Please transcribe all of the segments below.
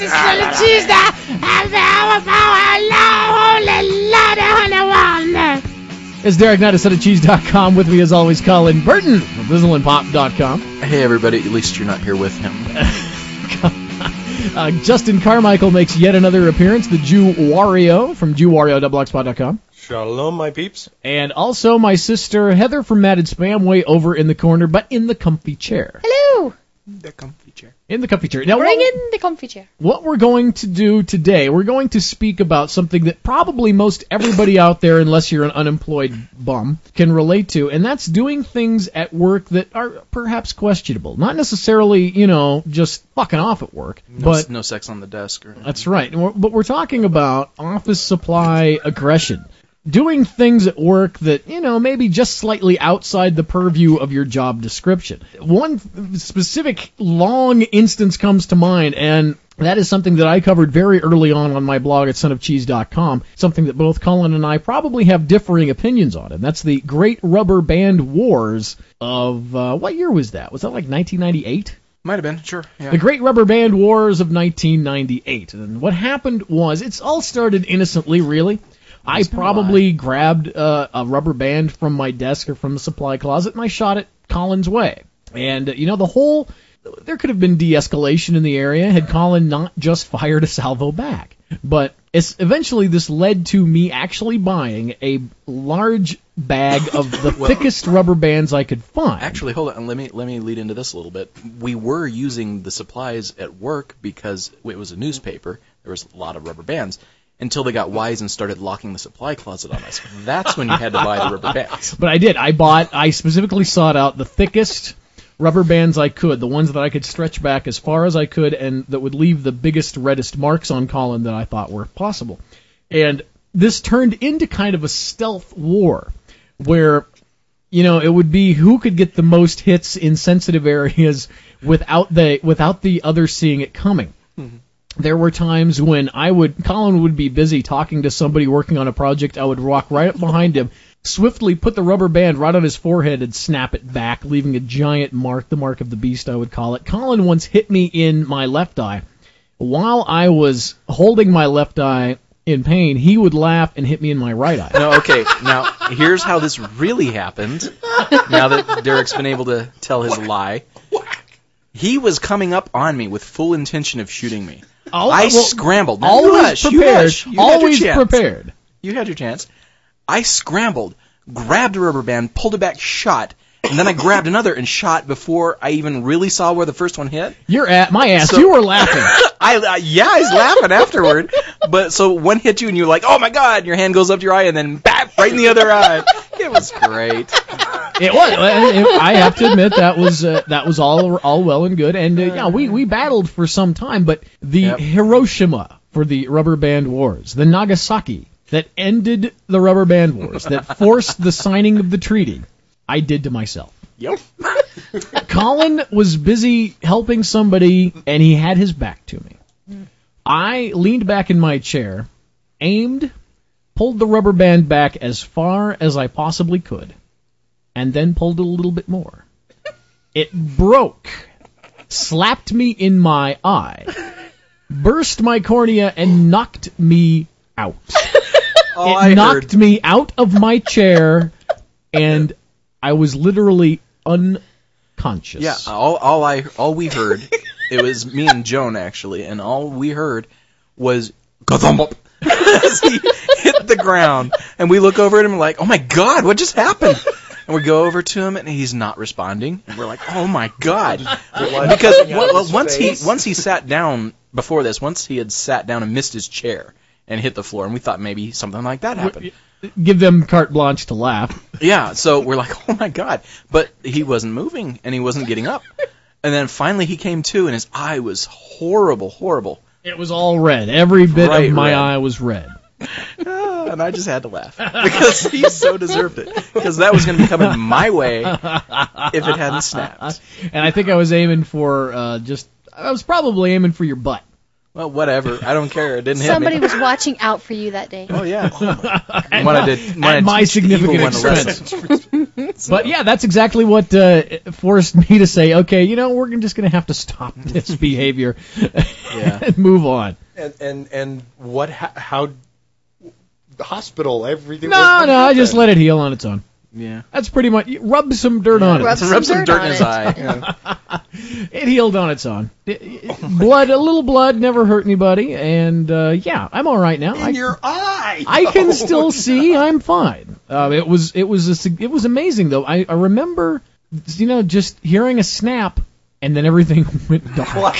It's Derek Knight of SetOfCheese.com. With me, as always, Colin Burton from VizzleandPop.com. Hey, everybody. At least you're not here with him. Justin Carmichael makes yet another appearance. The Jew Wario from JewWario.blogspot.com. Shalom, my peeps. And also my sister Heather from Matted Spam, way over in the corner, but in the comfy chair. Hello. The comfy chair. In the comfy chair. Now, Bring in the comfy chair. What we're going to do today, we're going to speak about something that probably most everybody out there, unless you're an unemployed bum, can relate to, and that's doing things at work that are perhaps questionable. Not necessarily, just fucking off at work. But no sex on the desk. That's right. But we're talking about office supply aggression. Doing things at work that, maybe just slightly outside the purview of your job description. One specific long instance comes to mind, and that is something that I covered very early on my blog at sonofcheese.com, something that both Colin and I probably have differing opinions on, and that's the Great Rubber Band Wars of, what year was that? Was that like 1998? Might have been, sure. Yeah. The Great Rubber Band Wars of 1998. And what happened was, it's all started innocently, really. I probably grabbed a rubber band from my desk or from the supply closet, and I shot it Colin's way. And, there could have been de-escalation in the area had Colin not just fired a salvo back. But eventually this led to me actually buying a large bag of the thickest rubber bands I could find. Actually, hold on. Let me lead into this a little bit. We were using the supplies at work because it was a newspaper. There was a lot of rubber bands. Until they got wise and started locking the supply closet on us. That's when you had to buy the rubber bands. But I did. I specifically sought out the thickest rubber bands I could, the ones that I could stretch back as far as I could and that would leave the biggest, reddest marks on Colin that I thought were possible. And this turned into kind of a stealth war where, it would be who could get the most hits in sensitive areas without the other seeing it coming. Mm-hmm. There were times when Colin would be busy talking to somebody working on a project. I would walk right up behind him, swiftly put the rubber band right on his forehead and snap it back, leaving a giant mark, the mark of the beast, I would call it. Colin once hit me in my left eye. While I was holding my left eye in pain, he would laugh and hit me in my right eye. No, okay. Now, here's how this really happened, now that Derek's been able to tell his lie. He was coming up on me with full intention of shooting me. I scrambled. Now, always prepared. Always prepared. You had your chance. I scrambled, grabbed a rubber band, pulled it back, shot, and then I grabbed another and shot before I even really saw where the first one hit. You're at my ass. So, you were laughing. I was laughing afterward. But so one hit you and you're like, oh my God, and your hand goes up to your eye and then bap, right in the other eye. It was great. It was. I have to admit that was all well and good, and we battled for some time. But the Hiroshima for the Rubber Band Wars, the Nagasaki that ended the Rubber Band Wars, that forced the signing of the treaty, I did to myself. Yep. Colin was busy helping somebody, and he had his back to me. I leaned back in my chair, aimed, pulled the rubber band back as far as I possibly could, and then pulled a little bit more. It broke, slapped me in my eye, burst my cornea, and knocked me out. It knocked me out of my chair, and I was literally unconscious. Yeah, all we heard, it was me and Joan, actually, and all we heard was "Gazump" as he hit the ground. And we look over at him and we're like, oh my God, what just happened? And we go over to him, and he's not responding. And we're like, oh, my God. Because once he sat down before this, once he had sat down and missed his chair and hit the floor, and we thought maybe something like that happened. Give them carte blanche to laugh. Yeah, so we're like, oh, my God. But he wasn't moving, and he wasn't getting up. And then finally he came to, and his eye was horrible, horrible. It was all red. Every bit of my eye was red. And I just had to laugh because he so deserved it. Because that was going to be coming my way if it hadn't snapped. And I think I was aiming for I was probably aiming for your butt. Well, whatever. I don't care. It didn't hit me. Somebody was watching out for you that day. Oh, yeah. At my significant expense. But yeah, that's exactly what forced me to say, okay, we're just going to have to stop this behavior and move on. And what? How? The hospital, everything. No, I just let it heal on its own. Yeah. That's pretty much. Rub some dirt on it. Rub some dirt in his eye. It healed on its own. A little blood never hurt anybody, and I'm all right now. In your eye. I can still see. I'm fine. It was amazing though. I remember, just hearing a snap, and then everything went dark.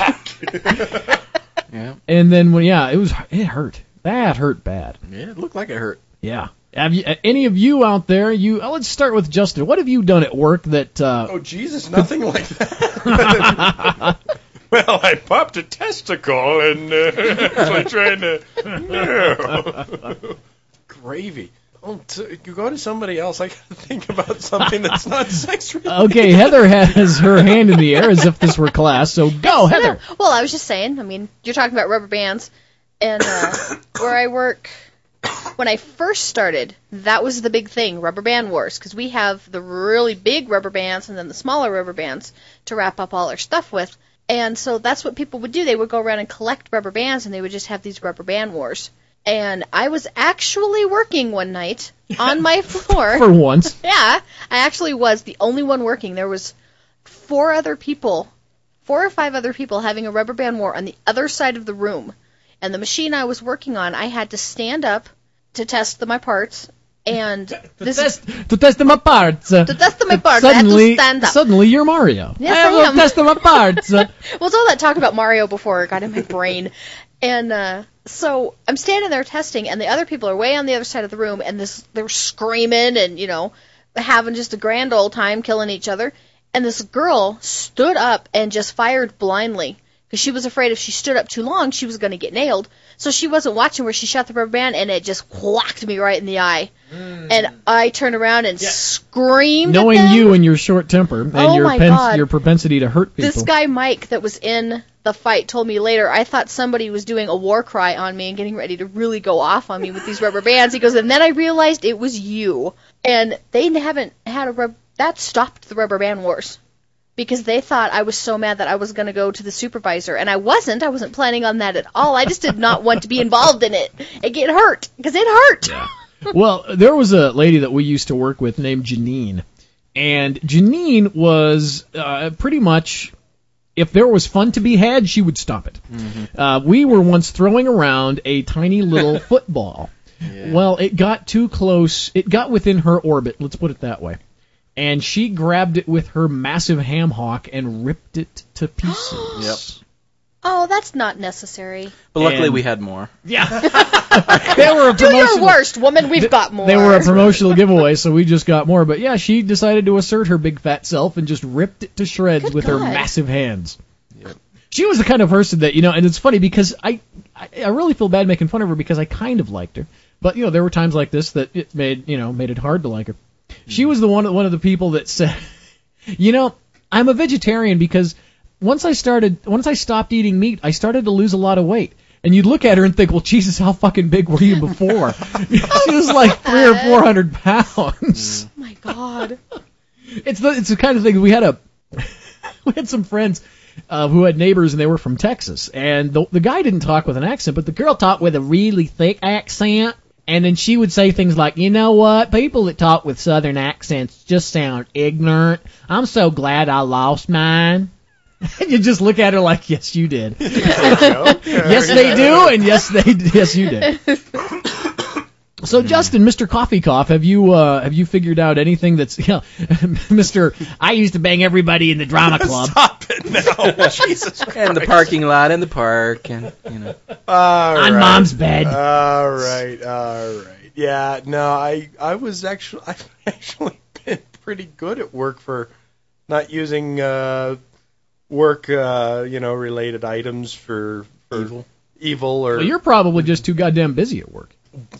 Yeah. And then it hurt. That hurt bad. Yeah, it looked like it hurt. Yeah. Have you, any of you out there? Let's start with Justin. What have you done at work that? Oh Jesus, nothing like that. Well, I popped a testicle and so I'm trying to. No. Gravy. You go to somebody else. I gotta think about something that's not sex related. Okay, Heather has her hand in the air as if this were class. So go, Heather. Well, I was just saying. I mean, you're talking about rubber bands, and where I work. When I first started, that was the big thing, rubber band wars, because we have the really big rubber bands and then the smaller rubber bands to wrap up all our stuff with. And so that's what people would do. They would go around and collect rubber bands, and they would just have these rubber band wars. And I was actually working one night on my floor. For once. Yeah, I actually was the only one working. There was 4 or 5 other people having a rubber band war on the other side of the room. And the machine I was working on, I had to stand up to test my parts, and to test my parts. To test my parts, Suddenly, I had to stand up. Suddenly, you're Mario. Yes, I am. will test my parts. Well, it's all that talk about Mario before it got in my brain. And so I'm standing there testing, and the other people are way on the other side of the room, and they're screaming and, having just a grand old time killing each other. And this girl stood up and just fired blindly. Because she was afraid if she stood up too long, she was going to get nailed. So she wasn't watching where she shot the rubber band, and it just whacked me right in the eye. And I turned around and screamed. Knowing at them. you and your short temper and your propensity to hurt people. This guy, Mike, that was in the fight, told me later, I thought somebody was doing a war cry on me and getting ready to really go off on me with these rubber bands. He goes, and then I realized it was you. And they haven't had that stopped the rubber band wars. Because they thought I was so mad that I was going to go to the supervisor. And I wasn't. I wasn't planning on that at all. I just did not want to be involved in it and get hurt. Because it hurt. Yeah. Well, there was a lady that we used to work with named Janine. And Janine was pretty much, if there was fun to be had, she would stop it. Mm-hmm. We were once throwing around a tiny little football. Yeah. Well, it got too close. It got within her orbit. Let's put it that way. And she grabbed it with her massive ham hock and ripped it to pieces. Yep. Oh, that's not necessary. But luckily we had more. Yeah. They were a Do your worst, woman. We've got more. They were a promotional giveaway, so we just got more. But yeah, she decided to assert her big fat self and just ripped it to shreds with her massive hands. Yep. She was the kind of person that, and it's funny because I really feel bad making fun of her because I kind of liked her. But, there were times like this that it made it hard to like her. She was one of the people that said, I'm a vegetarian because once I stopped eating meat, I started to lose a lot of weight. And you'd look at her and think, well, Jesus, how fucking big were you before? She was like 300 or 400 pounds. Oh my God. It's the kind of thing we had some friends who had neighbors and they were from Texas, and the guy didn't talk with an accent, but the girl talked with a really thick accent. And then she would say things like, you know what, people that talk with southern accents just sound ignorant. I'm so glad I lost mine. And you just look at her like, yes, you did. Yes, they do, and yes, you did. So, Justin, Mr. Coffee Cough, have you figured out anything that's, Mr. I used to bang everybody in the drama club. Stop it now, Jesus Christ. And the parking lot and the park and, on Mom's bed. All right. Yeah, no, I've actually been pretty good at work for not using work, related items for evil or. Well, you're probably just too goddamn busy at work.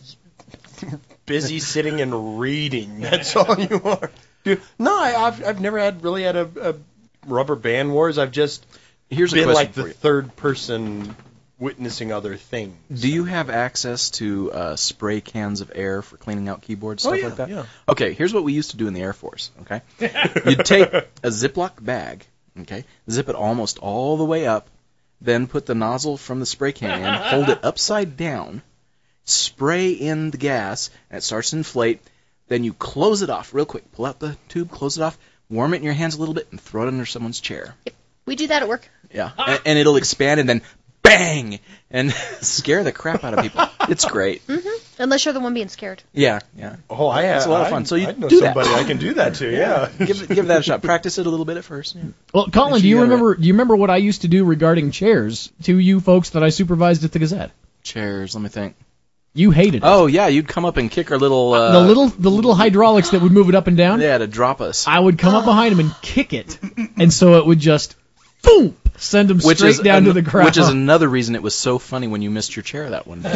Busy sitting and reading. That's all you are. Dude, no, I've never really had a rubber band wars. I've just been like the third person witnessing other things. Do you have access to spray cans of air for cleaning out keyboards, stuff like that? Yeah. Okay, here's what we used to do in the Air Force, okay? You'd take a Ziploc bag, okay, zip it almost all the way up, then put the nozzle from the spray can in, hold it upside down, spray in the gas, and it starts to inflate. Then you close it off real quick. Pull out the tube, close it off, warm it in your hands a little bit, and throw it under someone's chair. We do that at work. Yeah, and it'll expand, and then bang, and scare the crap out of people. It's great. Mm-hmm. Unless you're the one being scared. Yeah. Oh, It's a lot of fun. So you I know do that. somebody I can do that to. Yeah. Give that a shot. Practice it a little bit at first. Yeah. Well, Colin, Make sure do you you got it remember what I used to do regarding chairs to you folks that I supervised at the Gazette? Chairs. Let me think. You hated it. Oh yeah, you'd come up and kick our little the little hydraulics that would move it up and down. yeah, to drop us. I would come up behind him and kick it, and so it would just boom send him straight down to the ground. Which is another reason it was so funny when you missed your chair that one day.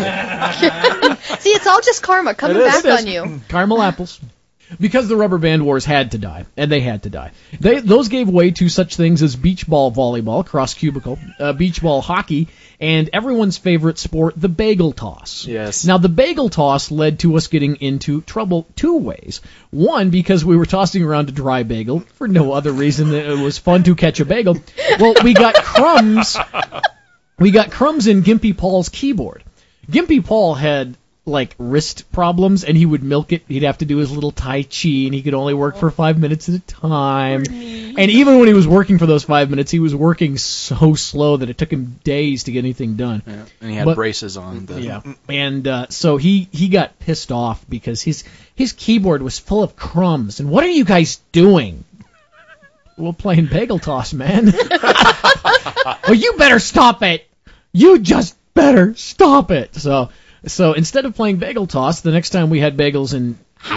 See, it's all just karma coming back on you. Caramel apples. Because the rubber band wars had to die, and they had to die. Those gave way to such things as beach ball volleyball, cross cubicle, beach ball hockey, and everyone's favorite sport, the bagel toss. Yes. Now, the bagel toss led to us getting into trouble two ways. One, because we were tossing around a dry bagel for no other reason than it was fun to catch a bagel. Well, we got crumbs. We got crumbs in Gimpy Paul's keyboard. Gimpy Paul had wrist problems, and he would milk it. He'd have to do his little Tai Chi, and he could only work for 5 minutes at a time. And even when he was working for those 5 minutes, he was working so slow that it took him days to get anything done. Yeah. And he had braces on. Yeah. And so he got pissed off because his keyboard was full of crumbs. And what are you guys doing? We're playing bagel toss, man. Well, you better stop it. You just better stop it. So instead of playing bagel toss, the next time we had bagels and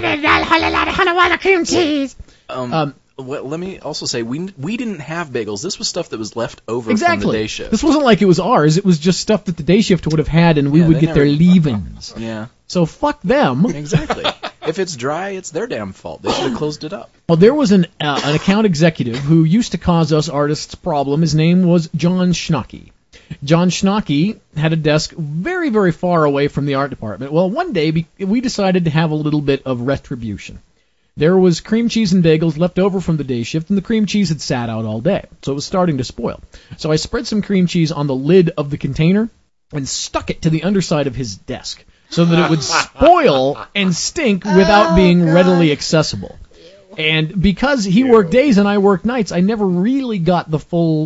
cream cheese. Well, let me also say we didn't have bagels. This was stuff that was left over Exactly. from the day shift. This wasn't like it was ours. It was just stuff that the day shift would have had, and we would they get their never- leavings. Yeah, So fuck them. exactly. If it's dry, it's their damn fault. They should have closed it up. Well, there was an account executive who used to cause us artists problem. His name was John Schnocky. John Schnocky had a desk very, very far away from the art department. Well, one day we decided to have a little bit of retribution. There was cream cheese and bagels left over from the day shift, and the cream cheese had sat out all day, so it was starting to spoil. So I spread some cream cheese on the lid of the container and stuck it to the underside of his desk so that it would spoil and stink without being readily accessible. And because he worked days and I worked nights, I never really got the full,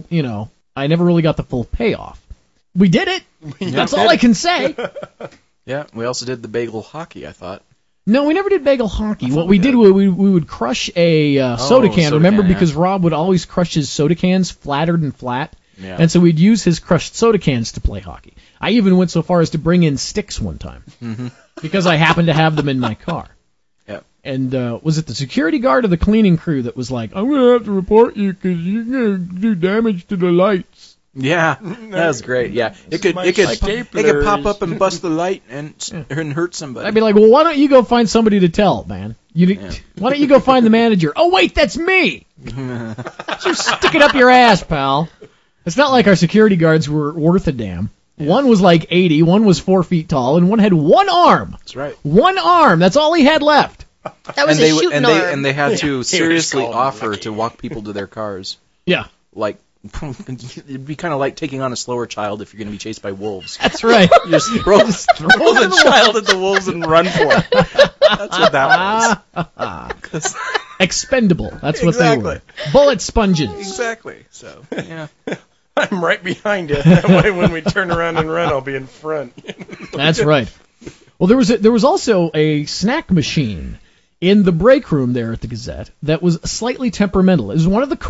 payoff. We did it. That's all I can say. Yeah, we also did the bagel hockey, I thought. No, we never did bagel hockey. What we did, we would crush a soda can. soda Remember, can, yeah. because Rob would always crush his soda cans flattered and flat. Yeah. And so we'd use his crushed soda cans to play hockey. I even went so far as to bring in sticks one time because I happened to have them in my car. Yep. And was it the security guard or the cleaning crew that was like, I'm going to have to report you because you're going to do damage to the lights? Yeah, that was great. Yeah, it could pop up and bust the light and hurt somebody. I'd be like, well, why don't you go find somebody to tell, man? Why don't you go find the manager? Oh, wait, that's me! Just stick it up your ass, pal. It's not like our security guards were worth a damn. One was like 80, one was 4 feet tall, and one had one arm. That's right. One arm. That's all he had left. That was a shooting arm. And they had to seriously called offer lucky. to walk people to their cars. Yeah, Like, it'd be kind of like taking on a slower child if you're going to be chased by wolves. that's right. You just throw the child at the wolves and run for it. That's what that was. Expendable. That's what they Exactly. were. Bullet sponges. Exactly. So, yeah. I'm right behind you. That way, when we turn around and run, I'll be in front. That's right. Well, there was also a snack machine in the break room there at the Gazette that was slightly temperamental. It was one of the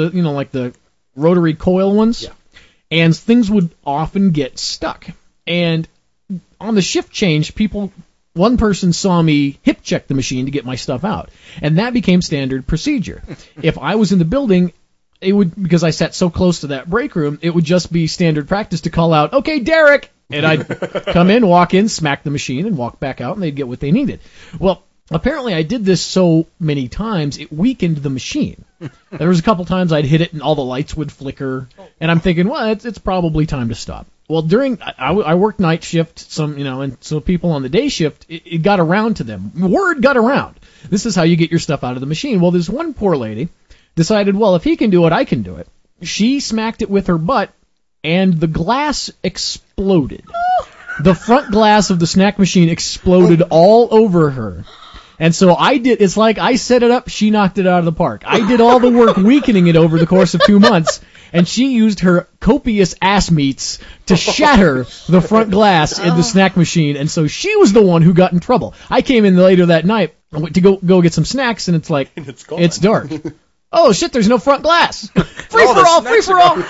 the rotary coil ones. Yeah. And things would often get stuck. And on the shift change, one person saw me hip check the machine to get my stuff out. And that became standard procedure. If I was in the building, because I sat so close to that break room, it would just be standard practice to call out, "Okay, Derek!" And I'd come in, walk in, smack the machine, and walk back out, and they'd get what they needed. Well, apparently I did this so many times, it weakened the machine. There was a couple times I'd hit it, and all the lights would flicker, and I'm thinking, well, it's probably time to stop. Well, I worked night shift, and so people on the day shift, it got around to them. Word got around. This is how you get your stuff out of the machine. Well, this one poor lady decided, well, if he can do it, I can do it. She smacked it with her butt, and the glass exploded. The front glass of the snack machine exploded all over her. And so it's like I set it up, she knocked it out of the park. I did all the work weakening it over the course of 2 months, and she used her copious ass meats to shatter the front glass in the snack machine, and so she was the one who got in trouble. I came in later that night to go get some snacks, and it's like, it's dark. Oh shit, there's no front glass. Free for all.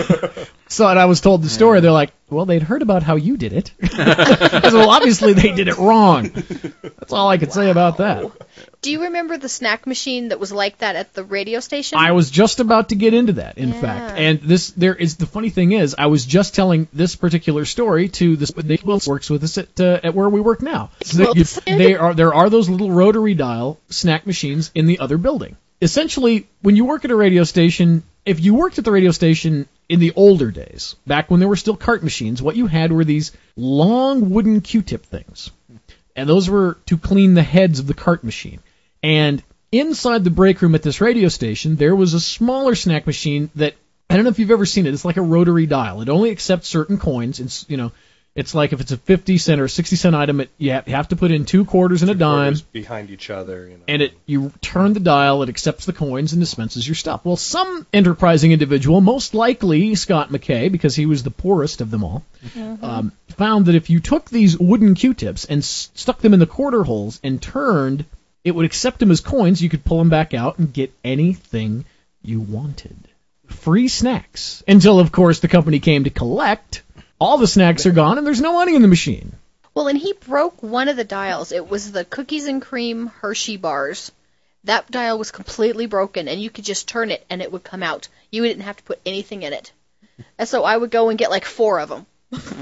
So, and I was told the story, they're like, well, they'd heard about how you did it. I said, well, obviously they did it wrong. That's all I could say about that. Do you remember the snack machine that was like that at the radio station? I was just about to get into that, in fact. And the funny thing is, I was just telling this particular story to this, they works with us at where we work now. So there are those little rotary dial snack machines in the other building. Essentially, when you work at a radio station, if you worked at the radio station in the older days, back when there were still cart machines, what you had were these long wooden Q-tip things. And those were to clean the heads of the cart machine. And inside the break room at this radio station, there was a smaller snack machine that, I don't know if you've ever seen it, it's like a rotary dial. It only accepts certain coins. It's like if it's a 50 cent or a 60 cent item, you have to put in 2 quarters and a dime behind each other, and you turn the dial, it accepts the coins and dispenses your stuff. Well, some enterprising individual, most likely Scott McKay, because he was the poorest of them all, found that if you took these wooden Q-tips and stuck them in the quarter holes and turned, it would accept them as coins. You could pull them back out and get anything you wanted. Free snacks. Until, of course, the company came to collect. All the snacks are gone, and there's no money in the machine. Well, and he broke one of the dials. It was the cookies and cream Hershey bars. That dial was completely broken, and you could just turn it, and it would come out. You didn't have to put anything in it. And so I would go and get like 4 of them.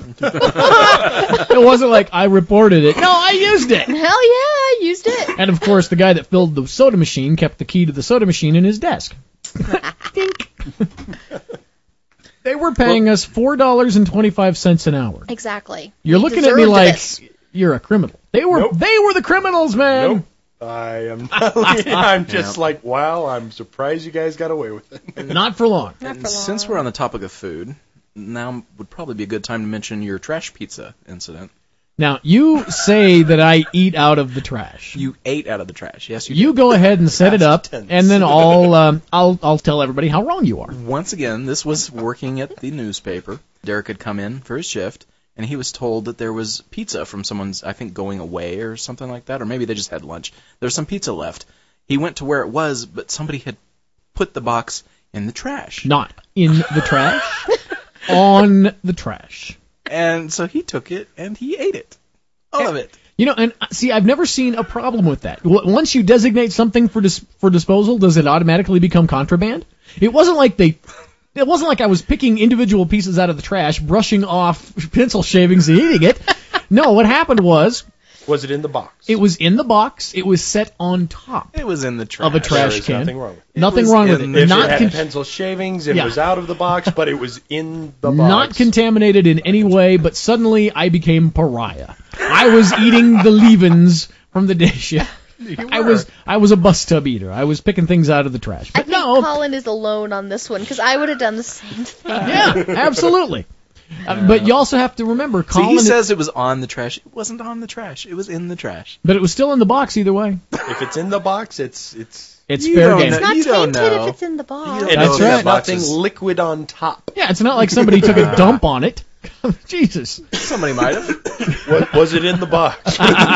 It wasn't like I reported it. No, I used it. Hell yeah, I used it. And, of course, the guy that filled the soda machine kept the key to the soda machine in his desk. Dink. They were paying us $4.25 an hour. Exactly. You're looking at me like you're a criminal. They were the criminals, man. Nope. I am not. I'm just like, wow, I'm surprised you guys got away with it. Not for long. Since we're on the topic of food, now would probably be a good time to mention your trash pizza incident. Now, you say that I eat out of the trash. You ate out of the trash. Yes, you go ahead and set it up, and then I'll tell everybody how wrong you are. Once again, this was working at the newspaper. Derek had come in for his shift, and he was told that there was pizza from someone's, I think, going away or something like that, or maybe they just had lunch. There was some pizza left. He went to where it was, but somebody had put the box in the trash. Not in the trash, on the trash. And so he took it, and he ate it. All of it. And see, I've never seen a problem with that. Once you designate something for disposal, does it automatically become contraband? It wasn't like I was picking individual pieces out of the trash, brushing off pencil shavings and eating it. No, what happened was... Was it in the box? It was in the box. It was set on top. It was in the trash. Of a trash can. Nothing wrong with it. Nothing wrong with it. If it had pencil shavings, it was out of the box, but it was in the box. Not contaminated in any way, but suddenly I became pariah. I was eating the leavings from the day shift. I was a bus tub eater. I was picking things out of the trash. But I think Colin is alone on this one, because I would have done the same thing. Yeah, absolutely. But you also have to remember, Colin... See, he says it was on the trash. It wasn't on the trash. It was in the trash. But it was still in the box either way. If it's in the box, it's fair game. It's not tainted if it's in the box. That's right. Nothing liquid on top. Yeah, it's not like somebody took a dump on it. Jesus. Somebody might have. Was it in the box?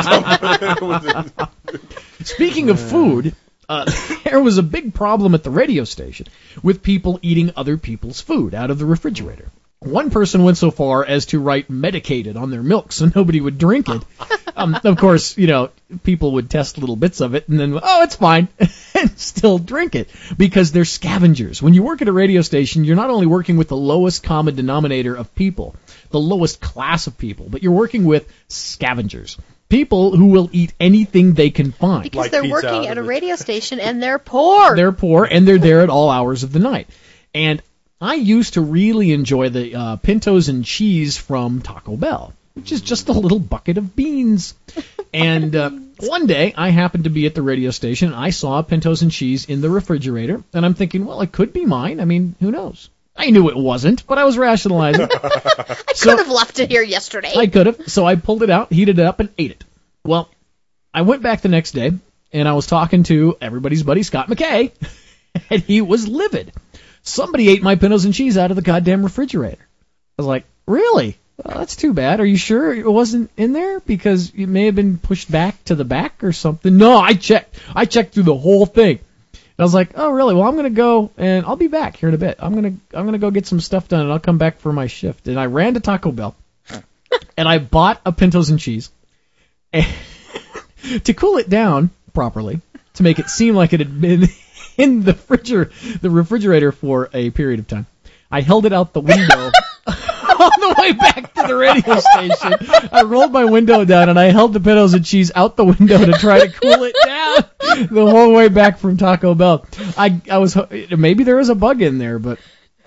Speaking of food, there was a big problem at the radio station with people eating other people's food out of the refrigerator. One person went so far as to write medicated on their milk so nobody would drink it. Of course, people would test little bits of it and then, it's fine, and still drink it because they're scavengers. When you work at a radio station, you're not only working with the lowest common denominator of people, the lowest class of people, but you're working with scavengers. People who will eat anything they can find. Because they're working at a radio station and they're poor. They're poor and they're there at all hours of the night. And I used to really enjoy the pintos and cheese from Taco Bell, which is just a little bucket of beans. And one day, I happened to be at the radio station, and I saw pintos and cheese in the refrigerator, and I'm thinking, well, it could be mine. I mean, who knows? I knew it wasn't, but I was rationalizing. I could have left it here yesterday. I could have. So I pulled it out, heated it up, and ate it. Well, I went back the next day, and I was talking to everybody's buddy, Scott McKay, and he was livid. Somebody ate my pintos and cheese out of the goddamn refrigerator. I was like, really? Well, that's too bad. Are you sure it wasn't in there? Because it may have been pushed back to the back or something. No, I checked. I checked through the whole thing. And I was like, oh, really? Well, I'm going to go, and I'll be back here in a bit. I'm gonna go get some stuff done, and I'll come back for my shift. And I ran to Taco Bell, and I bought a pintos and cheese. And to cool it down properly, to make it seem like it had been in the refrigerator for a period of time, I held it out the window on the way back to the radio station. I rolled my window down, and I held the pintos and cheese out the window to try to cool it down the whole way back from Taco Bell. I was maybe there was a bug in there, but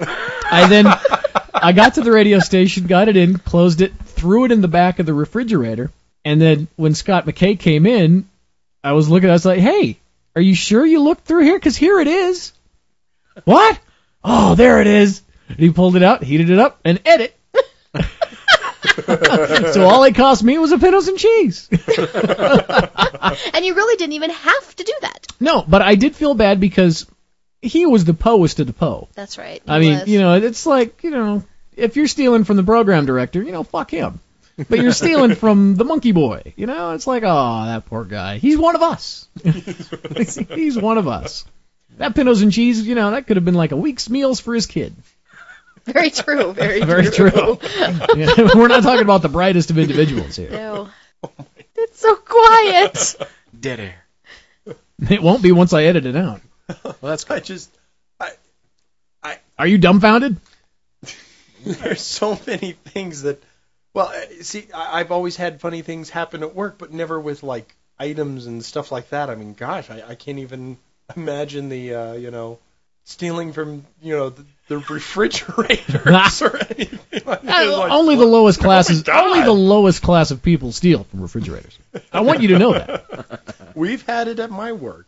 I got to the radio station, got it in, closed it, threw it in the back of the refrigerator, and then when Scott McKay came in, I was like, hey, are you sure you looked through here? Because here it is. What? Oh, there it is. And he pulled it out, heated it up, and ate it. So all it cost me was a pintos and cheese. And you really didn't even have to do that. No, but I did feel bad because he was the poest of the po. That's right. I mean, it's like, if you're stealing from the program director, fuck him. But you're stealing from the monkey boy. It's like, oh, that poor guy. He's one of us. He's one of us. That pintos and cheese, that could have been like a week's meals for his kid. Very true. Very true. Yeah, we're not talking about the brightest of individuals here. No. It's so quiet. Dead air. It won't be once I edit it out. Well, that's good. Are you dumbfounded? There's so many things that... Well, see, I've always had funny things happen at work, but never with, like, items and stuff like that. I mean, gosh, I can't even imagine the, stealing from, the refrigerators or anything like that. Only the lowest classes. Only the lowest class of people steal from refrigerators. I want you to know that. We've had it at my work.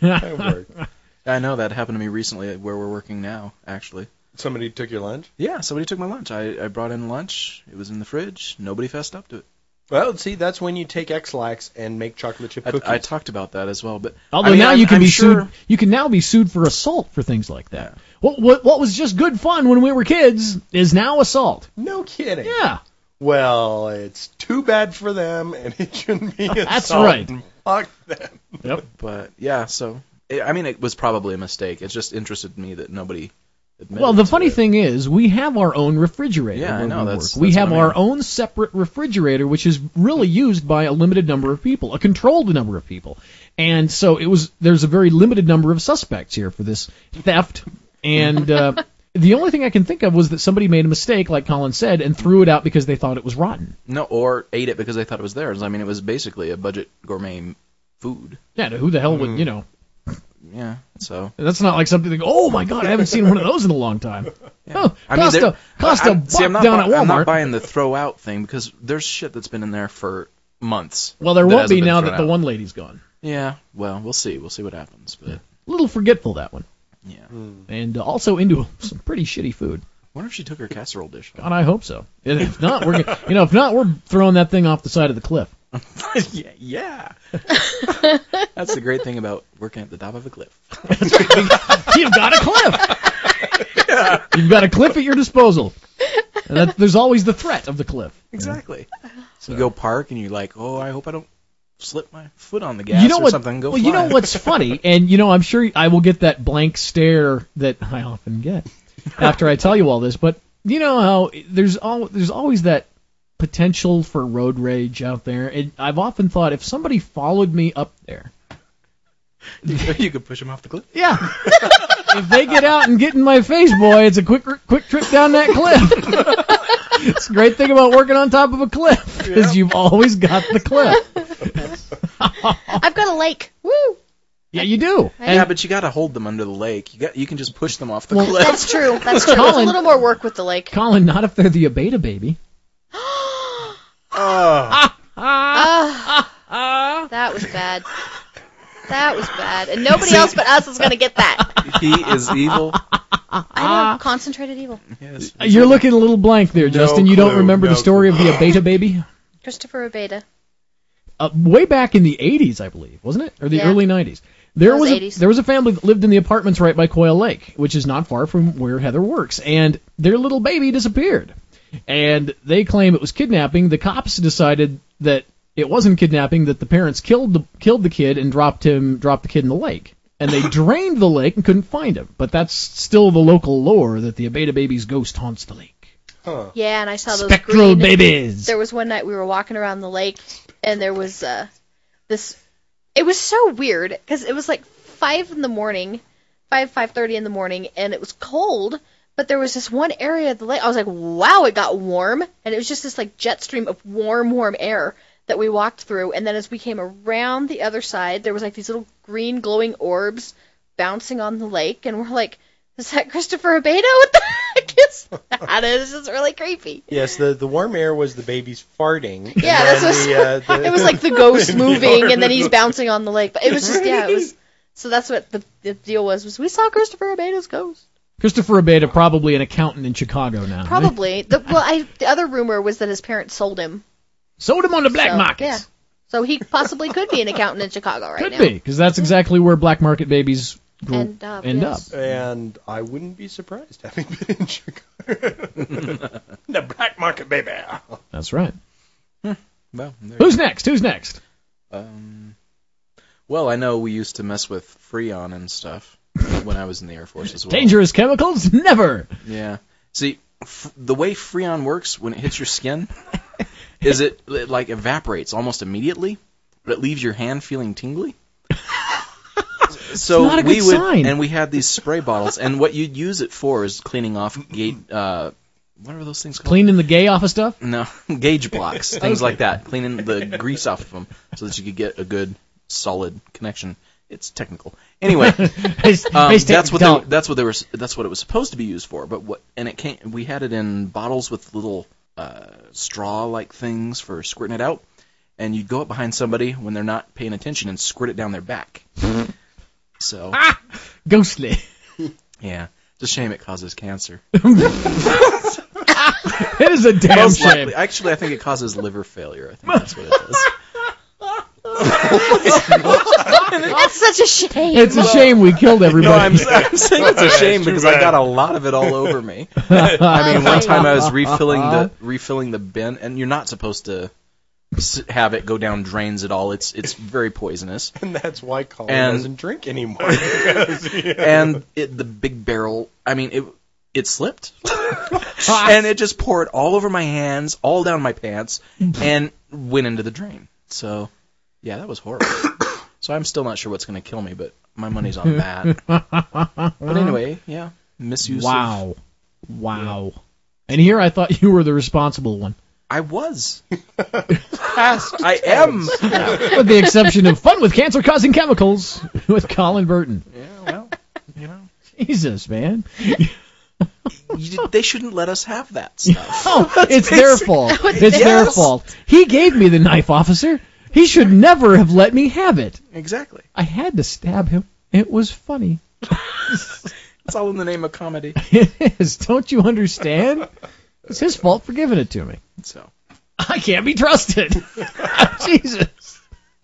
I know that happened to me recently where we're working now, actually. Somebody took your lunch? Yeah, somebody took my lunch. I brought in lunch. It was in the fridge. Nobody fessed up to it. Well, see, that's when you take X-Lax and make chocolate chip cookies. I talked about that as well, but although now you can be sued. You can now be sued for assault for things like that. Yeah. What was just good fun when we were kids is now assault. No kidding. Yeah. Well, it's too bad for them, and it shouldn't be assault. That's right. Fuck them. Yep. But yeah, so it was probably a mistake. It just interested me that nobody. Well, the funny thing is, we have our own refrigerator. Yeah, I know. We have our own separate refrigerator, which is really used by a limited number of people, a controlled number of people. And so there's a very limited number of suspects here for this theft. And the only thing I can think of was that somebody made a mistake, like Colin said, and threw it out because they thought it was rotten. No, or ate it because they thought it was theirs. I mean, it was basically a budget gourmet food. Yeah, who the hell would, Yeah, so that's not like something. Oh my God, I haven't seen one of those in a long time. Yeah. Oh, cost a buck down at Walmart. I'm not buying the throw out thing because there's shit that's been in there for months. Well, there won't be now that the one lady's gone. Yeah, well, we'll see. We'll see what happens. But a little forgetful, that one. Yeah, and also into some pretty shitty food. I wonder if she took her casserole dish home. God, I hope so. And if not, we're throwing that thing off the side of the cliff. Yeah. That's the great thing about working at the top of a cliff. You've got a cliff. Yeah. You've got a cliff at your disposal. And there's always the threat of the cliff. Exactly. So you go park and you're like, oh, I hope I don't slip my foot on the gas or something. Go fly. You know what's funny? And, I'm sure I will get that blank stare that I often get after I tell you all this. But you know how there's always that potential for road rage out there. And I've often thought if somebody followed me up there, you could push them off the cliff. Yeah. If they get out and get in my face, boy, it's a quick trip down that cliff. It's a great thing about working on top of a cliff is you've always got the cliff. I've got a lake. Woo! Yeah, you do. Yeah, but you got to hold them under the lake. You can just push them off the Well, cliff. That's true. That's true. There's a little more work with the lake. Colin, not if they're the Abeta baby. That was bad. That was bad. And nobody else but us is going to get that. He is evil. I know. Concentrated evil. Yes. You're looking a little blank there, Justin. You don't clue, remember the no story of the Abeta baby? Christopher Abeta. Way back in the 80s, I believe, wasn't it? Or the Yeah. early 90s. There It was was 80s. there was a family that lived in the apartments right by Coyle Lake, which is not far from where Heather works, and their little baby disappeared. And they claim it was kidnapping. The cops decided that it wasn't kidnapping, that the parents killed the kid and dropped the kid in the lake. And they drained the lake and couldn't find him. But that's still the local lore that the Abeta baby's ghost haunts the lake. Huh. Yeah, and I saw those Spectral green... babies. There was one night we were walking around the lake, and there was this... It was so weird, because it was like 5 in the morning, 5:30 in the morning, and it was cold, but there was this one area of the lake. I was like, wow, it got warm, and it was just this like jet stream of warm air that we walked through, and then as we came around the other side, there was like these little green glowing orbs bouncing on the lake, and we're like, is that Christopher Abeta? What the heck is that? It was just really creepy. Yes, the warm air was the baby's farting. and Yeah, then that's what the it was like the ghost the moving, orb and then he's was- bouncing on the lake. But it was just, yeah, it was. So that's what the deal was we saw Christopher Abeta's ghost. Christopher Abeta, probably an accountant in Chicago now. Probably. The other rumor was that his parents sold him. Sold him on the black So, market. yeah. So he possibly could be an accountant in Chicago right Could now. be, because that's exactly where black market babies End up, end yes. up. And I wouldn't be surprised having been in Chicago. The black market, baby. That's right. Well, there Who's next? Well, I know we used to mess with Freon and stuff when I was in the Air Force as well. Dangerous chemicals? Never. Yeah. See, the way Freon works when it hits your skin is it like evaporates almost immediately, but it leaves your hand feeling tingly. So not a we good would, sign. and we had these spray bottles, and what you'd use it for is cleaning off gate. What are those things called? Cleaning the gay off of stuff? No, gauge blocks, things like that. Cleaning the grease off of them so that you could get a good, solid connection. It's technical. Anyway, that's what it was supposed to be used for. But we had it in bottles with little straw-like things for squirting it out, and you'd go up behind somebody when they're not paying attention and squirt it down their back. So, Ghostly. yeah, it's a shame it causes cancer. It is a damn Most shame. likely, actually, I think it causes liver failure. I think that's what it does. That's such a shame. It's a shame we killed No, everybody. I'm saying it's a shame It's too because I bad. got a lot of it all over me. I mean, one time I was Uh-huh. refilling the bin, and you're not supposed to have it go down drains at all. It's very poisonous. And that's why Colin And- doesn't drink anymore. Because, And the big barrel, I mean, it slipped, and it just poured all over my hands, all down my pants, and went into the drain. So, yeah, that was horrible. So I'm still not sure what's going to kill me, but my money's on that. But anyway, yeah, misuse. Wow. And here I thought you were the responsible one. I was. I am. With the exception of Fun with Cancer-Causing Chemicals with Colin Burton. Yeah, well, you know, Jesus, man. they shouldn't let us have that stuff. Oh, it's their fault. It's their Yes. fault. He gave me the knife, officer. He should never have let me have it. Exactly. I had to stab him. It was funny. It's all in the name of comedy. It is. Don't you understand? It's his fault for giving it to me. So. I can't be trusted. Jesus.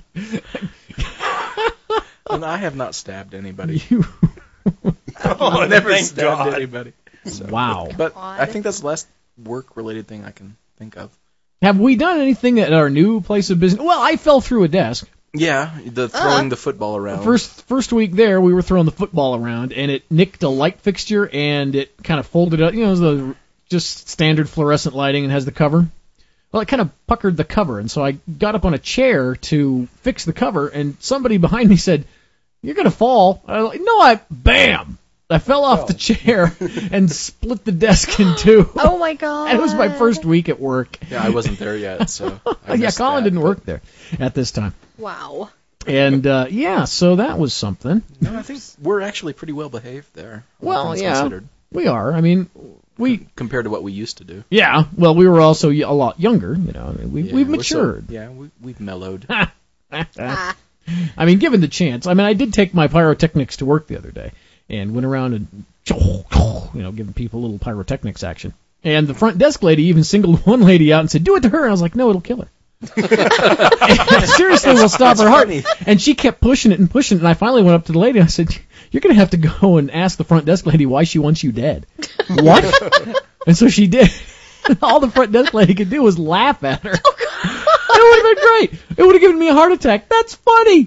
And I have not stabbed anybody. You. Oh, Never thank stabbed God. anybody. So. Wow. But God. I think that's the last work-related thing I can think of. Have we done anything at our new place of business? Well, I fell through a desk. Yeah, the throwing the football around. First week there, we were throwing the football around, and it nicked a light fixture, and it kind of folded up. You know, the just standard fluorescent lighting, and has the cover. Well, it kind of puckered the cover, and so I got up on a chair to fix the cover, and somebody behind me said, "You're gonna fall." I was like, "No, bam!" I fell off the chair and split the desk in two. Oh my god. And it was my first week at work. Yeah, I wasn't there yet, so I Yeah, missed Colin that, didn't but- work there at this time. Wow. And yeah, so that was something. No, I think we're actually pretty well behaved there. all Well, things yeah, considered, we are. I mean, compared to what we used to do. yeah. Well, we were also a lot younger. You know, I mean, Yeah, we've we're matured. we've mellowed. Ah. I mean, given the chance. I mean, I did take my pyrotechnics to work the other day and went around and, giving people a little pyrotechnics action. And the front desk lady even singled one lady out and said, "Do it to her." And I was like, "No, it'll kill her." Seriously, we'll stop her heart. funny. And she kept pushing it, and I finally went up to the lady and I said, "You're going to have to go and ask the front desk lady why she wants you dead." What? And so she did. All the front desk lady could do was laugh at her. It would have been great. It would have given me a heart attack. That's funny.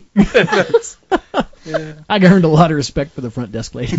I earned a lot of respect for the front desk lady.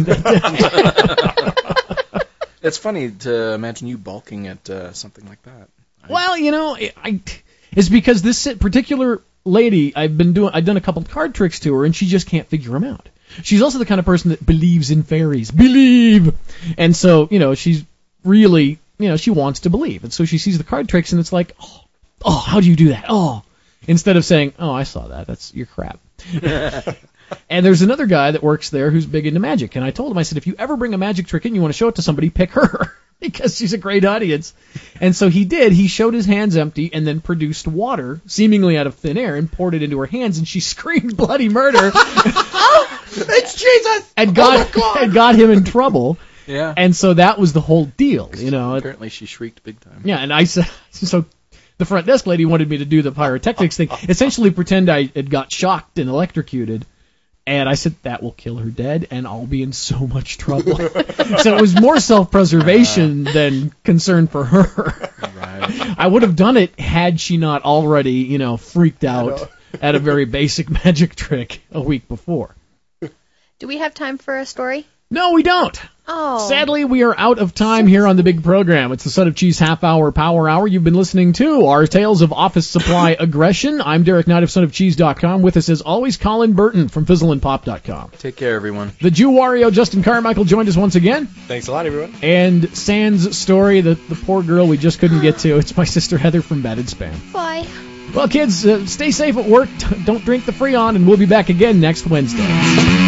It's funny to imagine you balking at something like that. Well, it's because this particular lady, I've done a couple card tricks to her, and she just can't figure them out. She's also the kind of person that believes in fairies. Believe! And so, she's really, she wants to believe. And so she sees the card tricks, and it's like, oh, how do you do that? Oh. Instead of saying, "Oh, I saw that. That's your crap." And there's another guy that works there who's big into magic. And I told him, I said, if you ever bring a magic trick in, you want to show it to somebody, pick her. Because she's a great audience. And so he did. He showed his hands empty and then produced water, seemingly out of thin air, and poured it into her hands. And she screamed bloody murder. It's Jesus! And got him in trouble. Yeah. And so that was the whole deal, Apparently she shrieked big time. Yeah, and I said, so the front desk lady wanted me to do the pyrotechnics thing, essentially pretend I had got shocked and electrocuted. And I said, that will kill her dead, and I'll be in so much trouble. So it was more self-preservation than concern for her. Right. I would have done it had she not already, freaked out at a very basic magic trick a week before. Do we have time for a story? No, we don't. Oh. Sadly, we are out of time here on the big program. It's the Son of Cheese half-hour power hour. You've been listening to our Tales of Office Supply Aggression. I'm Derek Knight of sonofcheese.com. With us, as always, Colin Burton from fizzleandpop.com. Take care, everyone. The Jew Wario, Justin Carmichael, joined us once again. Thanks a lot, everyone. And Sans' story, the poor girl we just couldn't get to. It's my sister Heather from Batted Spam. Bye. Well, kids, stay safe at work. Don't drink the Freon, and we'll be back again next Wednesday.